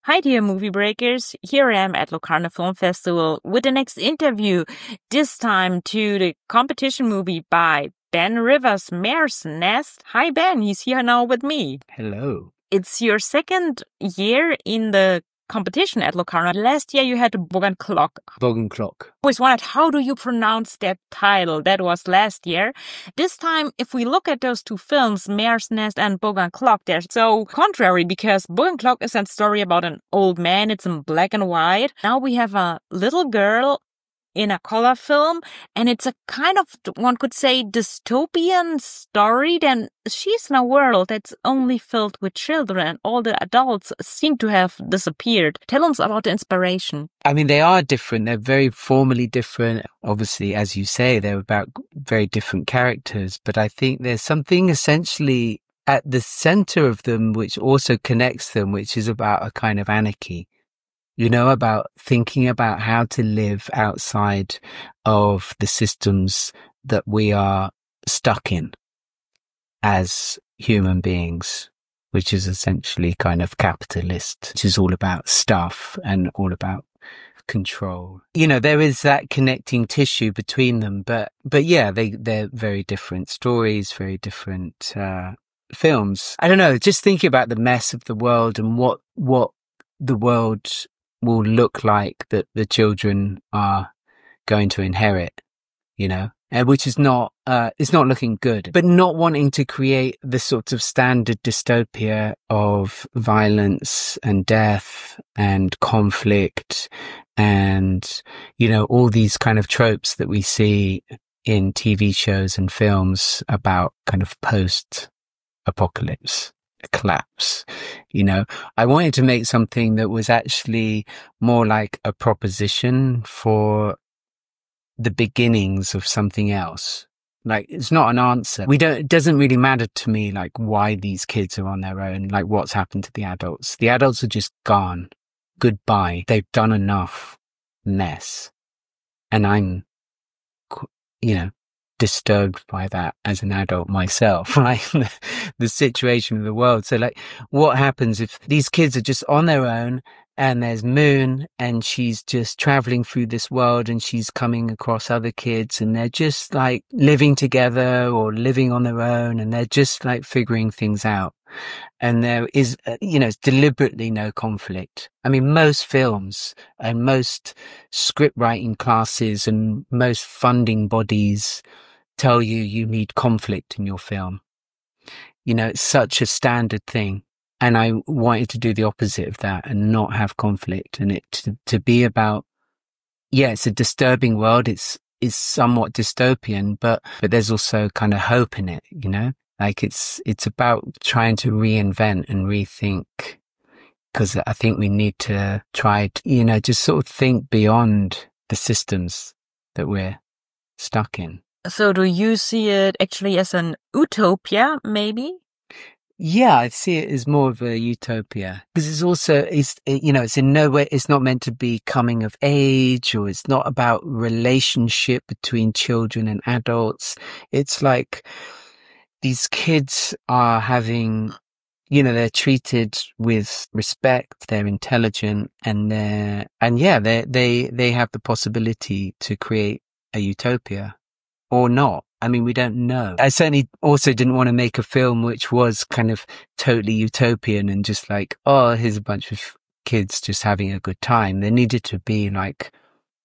Hi, dear movie breakers. Here I am at Locarno Film Festival with the next interview, this time to the competition movie by Ben Rivers, Mare's Nest. Hi, Ben. He's here now with me. Hello. It's your second year in the competition at Locarno. Last year you had Bog and Clock. Bog and Clock. Always wondered, how do you pronounce that title? That was last year. This time, if we look at those two films, Mare's Nest and Bog and Clock, they're so contrary because Bog and Clock is a story about an old man. It's in black and white. Now we have a little girl in a color film, and it's a kind of, one could say, dystopian story. Then she's in a world that's only filled with children. All the adults seem to have disappeared. Tell us about the inspiration. I mean, they are different. They're very formally different. Obviously, as you say, they're about very different characters. But I think there's something essentially at the center of them which also connects them, which is about a kind of anarchy. You know, about thinking about how to live outside of the systems that we are stuck in as human beings, which is essentially kind of capitalist, which is all about stuff and all about control. You know, there is that connecting tissue between them, but yeah, they're very different stories, very different films. I don't know, just thinking about the mess of the world and what the world will look like that the children are going to inherit, you know, which is not, it's not looking good, but not wanting to create the sort of standard dystopia of violence and death and conflict and, you know, all these kind of tropes that we see in TV shows and films about kind of post-apocalypse. Collapse. You know, I wanted to make something that was actually more like a proposition for the beginnings of something else. Like, it's not an answer. It doesn't really matter to me, like, why these kids are on their own, like what's happened to the adults. The adults are just gone. Goodbye. They've done enough mess. And I'm, you know, disturbed by that as an adult myself, like the situation of the world. So like, what happens if these kids are just on their own and there's Moon and she's just traveling through this world and she's coming across other kids and they're just like living together or living on their own and they're just like figuring things out. And there is, you know, it's deliberately no conflict. I mean, most films and most script writing classes and most funding bodies tell you need conflict in your film. You know, it's such a standard thing. And I wanted to do the opposite of that and not have conflict and it to be about, yeah, it's a disturbing world. It's somewhat dystopian, but there's also kind of hope in it, you know, like it's about trying to reinvent and rethink, because I think we need to try to, you know, just sort of think beyond the systems that we're stuck in. So do you see it actually as an utopia, maybe? Yeah, I see it as more of a utopia because you know, it's in no way, it's not meant to be coming of age or it's not about relationship between children and adults. It's like these kids are having, you know, they're treated with respect, they're intelligent and they have the possibility to create a utopia. Or not. I mean, we don't know. I certainly also didn't want to make a film which was kind of totally utopian and just like, oh, here's a bunch of kids just having a good time. There needed to be like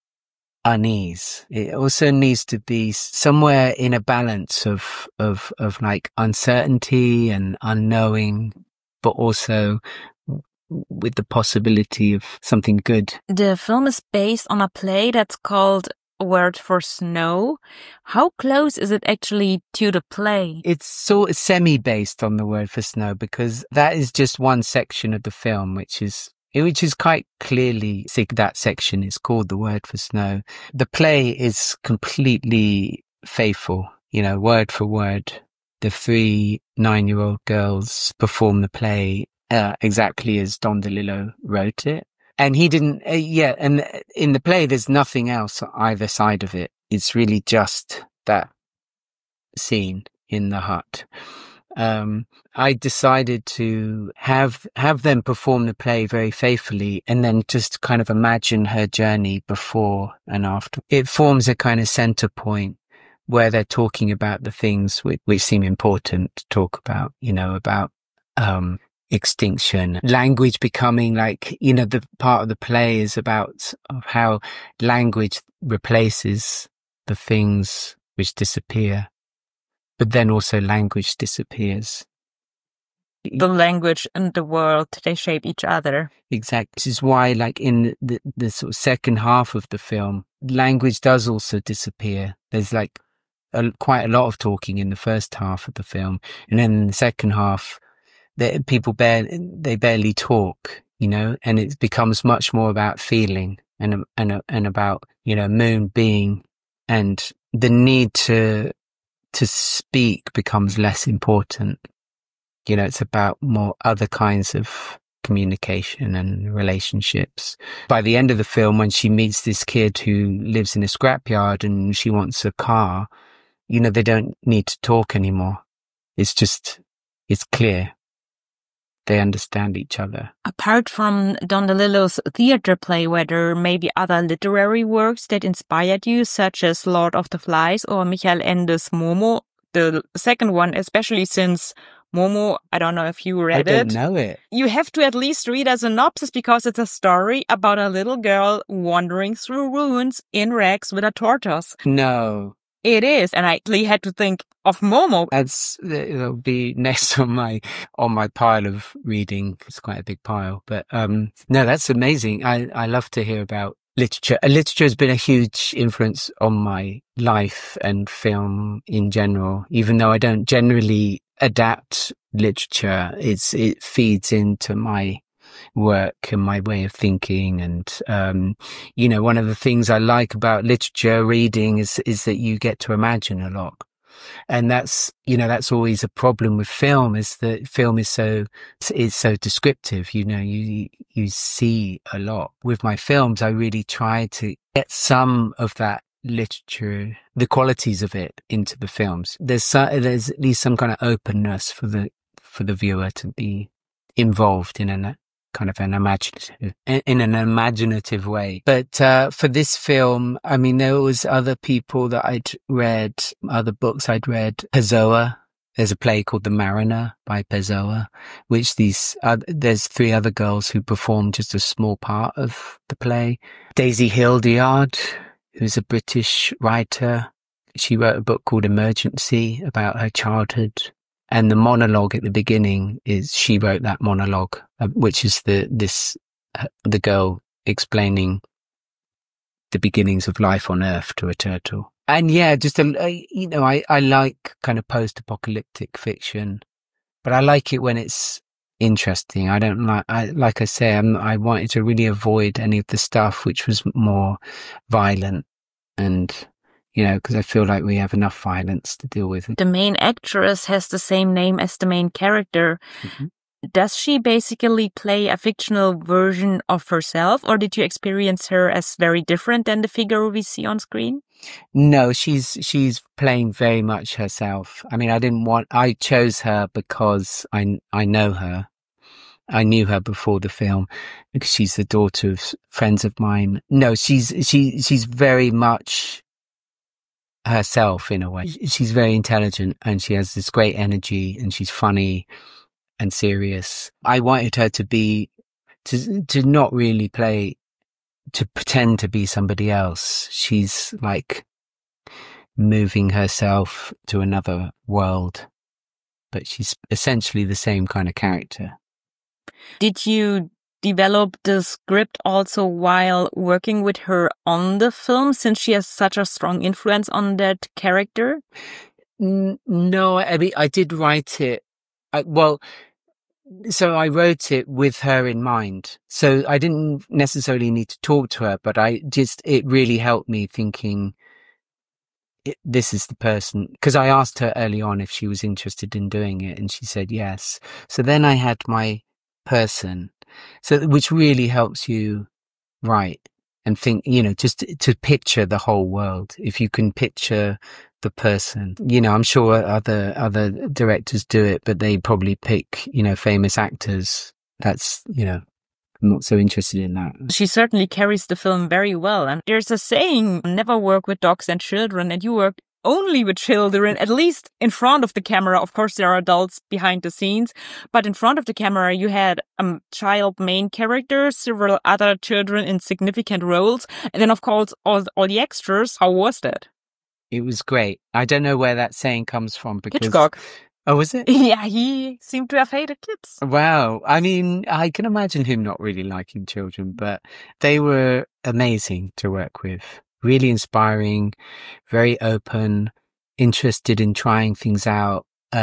unease. It also needs to be somewhere in a balance of like uncertainty and unknowing, but also with the possibility of something good. The film is based on a play that's called Word for Snow. How close is it actually to the play? It's sort of semi-based on the Word for Snow because that is just one section of the film, which is quite clearly, that section is called The Word for Snow. The play is completely faithful, you know, word for word. The 3 9-year-old girls perform the play exactly as Don DeLillo wrote it. And he didn't, and in the play, there's nothing else either side of it. It's really just that scene in the hut. I decided to have them perform the play very faithfully and then just kind of imagine her journey before and after. It forms a kind of center point where they're talking about the things which seem important to talk about, about extinction, language becoming like, the part of the play is about how language replaces the things which disappear, but then also language disappears. The language and the world, they shape each other. Exactly. This is why, like, in the sort of second half of the film, language does also disappear. There's like quite a lot of talking in the first half of the film, and then in the second half, people barely talk, and it becomes much more about feeling and about Moon being, and the need to speak becomes less important. It's about more other kinds of communication and relationships. By the end of the film, when she meets this kid who lives in a scrapyard and she wants a car, they don't need to talk anymore. It's clear. They understand each other. Apart from Don DeLillo's theater play, were there maybe other literary works that inspired you, such as Lord of the Flies or Michael Ende's Momo? The second one, especially since Momo, I don't know if you read it. I don't know it. You have to at least read a synopsis because it's a story about a little girl wandering through ruins in rags with a tortoise. No. It is, and I had to think of Momo. It'll be next on my pile of reading. It's quite a big pile, but no, that's amazing. I love to hear about literature. Literature has been a huge influence on my life and film in general. Even though I don't generally adapt literature, it feeds into my work and my way of thinking. And, one of the things I like about literature reading is that you get to imagine a lot. And that's always a problem with film, is that film is so descriptive. You see a lot. With my films, I really try to get some of that literature, the qualities of it, into the films. There's at least some kind of openness for the viewer to be involved in an imaginative way. But for this film, I mean, there was other people that I'd read, other books I'd read. Pessoa, there's a play called The Mariner by Pessoa, which there's three other girls who perform just a small part of the play. Daisy Hildyard, who's a British writer. She wrote a book called Emergency about her childhood. And the monologue at the beginning she wrote that monologue, which is the girl explaining the beginnings of life on Earth to a turtle. And yeah, just I like kind of post-apocalyptic fiction, but I like it when it's interesting. I don't like I say, I wanted to really avoid any of the stuff which was more violent and, because I feel like we have enough violence to deal with. The main actress has the same name as the main character. Mm-hmm. Does she basically play a fictional version of herself, or did you experience her as very different than the figure we see on screen? No, she's playing very much herself. I mean, I chose her because I know her. I knew her before the film because she's the daughter of friends of mine. No, she's very much herself in a way. She's very intelligent and she has this great energy and she's funny and serious. I wanted her to not really to pretend to be somebody else. She's like moving herself to another world, but she's essentially the same kind of character. Did you develop the script also while working with her on the film, since she has such a strong influence on that character? No, I mean, I did write it. So I wrote it with her in mind. So I didn't necessarily need to talk to her, but it really helped me thinking, this is the person. Because I asked her early on if she was interested in doing it, and she said yes. So then I had my person, which really helps you write. and think, you know, just to picture the whole world. If you can picture the person, you know, I'm sure other directors do it, but they probably pick, you know, famous actors. That's, you know, I'm not so interested in that. She certainly carries the film very well. And there's a saying, never work with dogs and children, and you work only with children, at least in front of the camera. Of course, there are adults behind the scenes, but in front of the camera, you had a child main character, several other children in significant roles, and then, of course, all the extras. How was that? It was great. I don't know where that saying comes from because... Hitchcock. Oh, was it? Yeah, he seemed to have hated kids. Wow. I mean, I can imagine him not really liking children, but they were amazing to work with. Really inspiring, very open, interested in trying things out.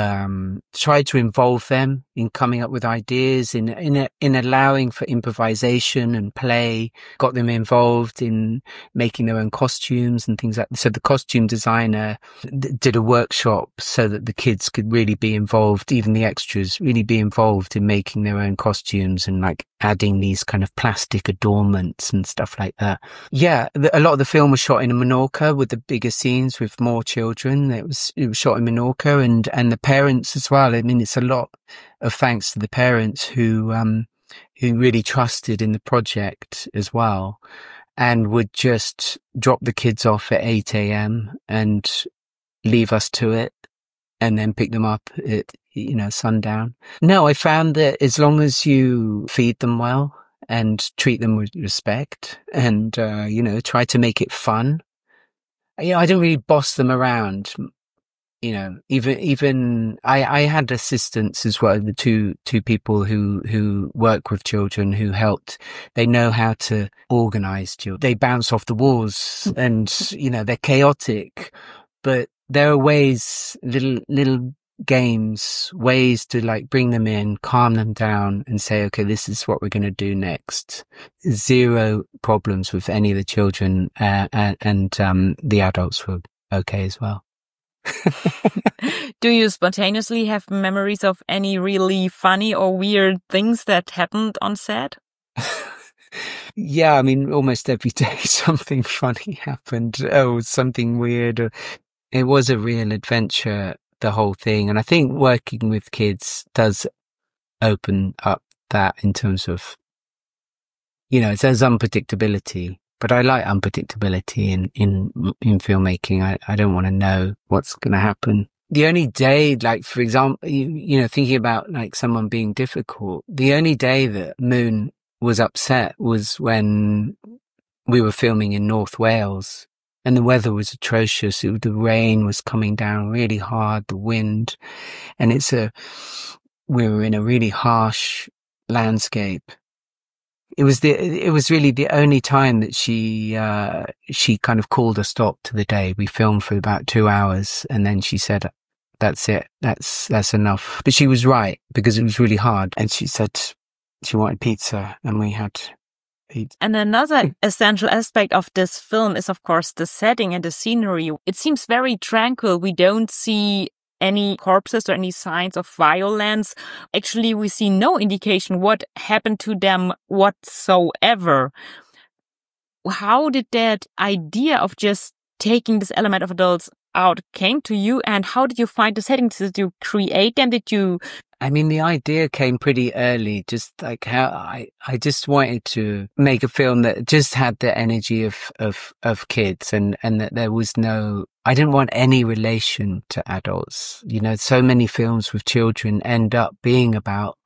Tried to involve them in coming up with ideas, in allowing for improvisation and play. Got them involved in making their own costumes and things like that. So the costume designer did a workshop so that the kids could really be involved, even the extras really be involved in making their own costumes and like adding these kind of plastic adornments and stuff like that. Yeah, a lot of the film was shot in Menorca with the bigger scenes with more children. It was shot in Menorca and the parents as well. I mean, it's a lot of thanks to the parents who really trusted in the project as well and would just drop the kids off at 8 a.m. and leave us to it and then pick them up at, you know, sundown. No, I found that as long as you feed them well and treat them with respect and, you know, try to make it fun. You know, I don't really boss them around. You know, even I had assistants as well, the two people who work with children who helped. They know how to organize children. They bounce off the walls and, you know, they're chaotic, but there are ways, little games, ways to like bring them in, calm them down and say, okay, this is what we're going to do next. Zero problems with any of the children, and the adults were okay as well. Do you spontaneously have memories of any really funny or weird things that happened on set? Yeah, I mean, almost every day something funny happened. Oh, something weird. It was a real adventure, the whole thing. And I think working with kids does open up that in terms of, you know, there's unpredictability. But I like unpredictability in filmmaking. I don't want to know what's going to happen. The only day, like, for example, you know, thinking about like someone being difficult, the only day that Moon was upset was when we were filming in North Wales and the weather was atrocious. The rain was coming down really hard, the wind, and we were in a really harsh landscape. It was really the only time that she kind of called a stop to the day. We filmed for about 2 hours and then she said, that's it. That's enough. But she was right because it was really hard. And she said she wanted pizza and we had pizza. And another essential aspect of this film is, of course, the setting and the scenery. It seems very tranquil. We don't see any corpses or any signs of violence. Actually, we see no indication what happened to them whatsoever. How did that idea of just taking this element of adults out came to you, and how did you find the settings? Did you create them? I mean, the idea came pretty early, just like how I just wanted to make a film that just had the energy of kids and that there was I didn't want any relation to adults. You know, so many films with children end up being about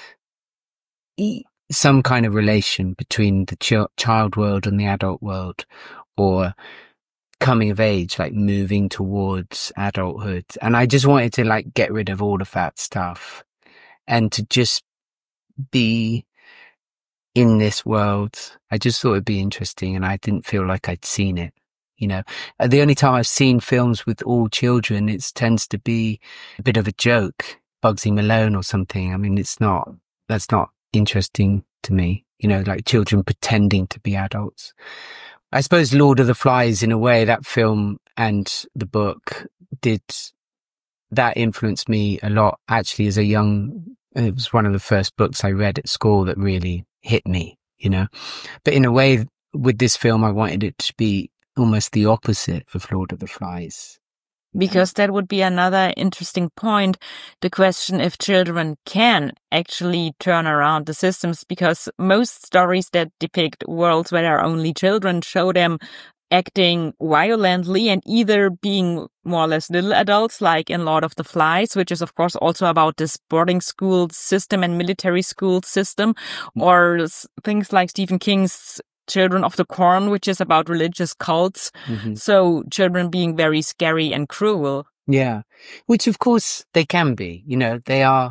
some kind of relation between the child world and the adult world, or coming of age, like moving towards adulthood. And I just wanted to like get rid of all of that stuff and to just be in this world. I just thought it'd be interesting and I didn't feel like I'd seen it. You know, the only time I've seen films with all children, it tends to be a bit of a joke, Bugsy Malone or something. I mean, that's not interesting to me, you know, like children pretending to be adults. I suppose Lord of the Flies, in a way, that film and the book that influenced me a lot, actually, as a it was one of the first books I read at school that really hit me, you know. But in a way, with this film, I wanted it to be almost the opposite of Lord of the Flies. Because that would be another interesting point, the question if children can actually turn around the systems, because most stories that depict worlds where there are only children show them acting violently and either being more or less little adults, like in Lord of the Flies, which is of course also about this boarding school system and military school system, or things like Stephen King's Children of the Corn, which is about religious cults. Mm-hmm. So children being very scary and cruel. Yeah, which of course they can be. You know, they are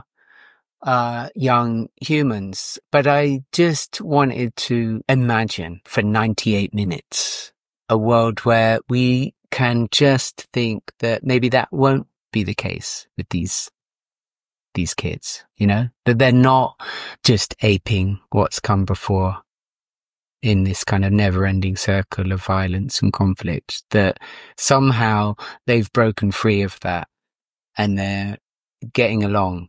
young humans. But I just wanted to imagine for 98 minutes a world where we can just think that maybe that won't be the case with these kids, you know, that they're not just aping what's come before in this kind of never-ending circle of violence and conflict, that somehow they've broken free of that and they're getting along.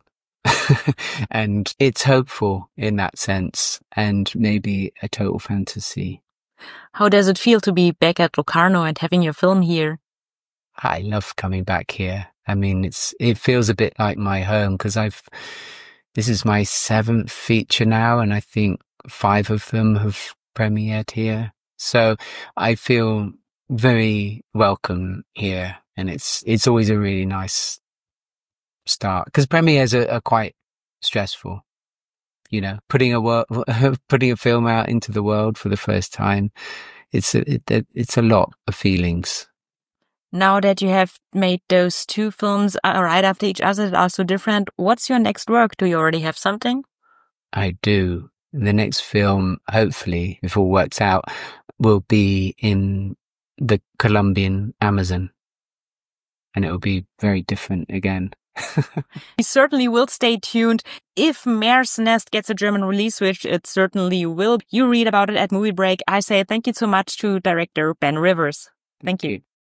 And it's hopeful in that sense, and maybe a total fantasy. How does it feel to be back at Locarno and having your film here? I love coming back here. I mean, it feels a bit like my home, because this is my 7th feature now, and I think 5 of them have premiered here. So I feel very welcome here, and it's always a really nice start, because premieres are quite stressful. You know, putting a film out into the world for the first time, it's a lot of feelings. Now that you have made those 2 films right after each other that are so different, what's your next work? Do you already have something? I do. The next film, hopefully, if all works out, will be in the Colombian Amazon, and it will be very different again. We certainly will stay tuned. If Mare's Nest gets a German release, which it certainly will, you read about it at Movie Break. I say thank you so much to director Ben Rivers. Thank you.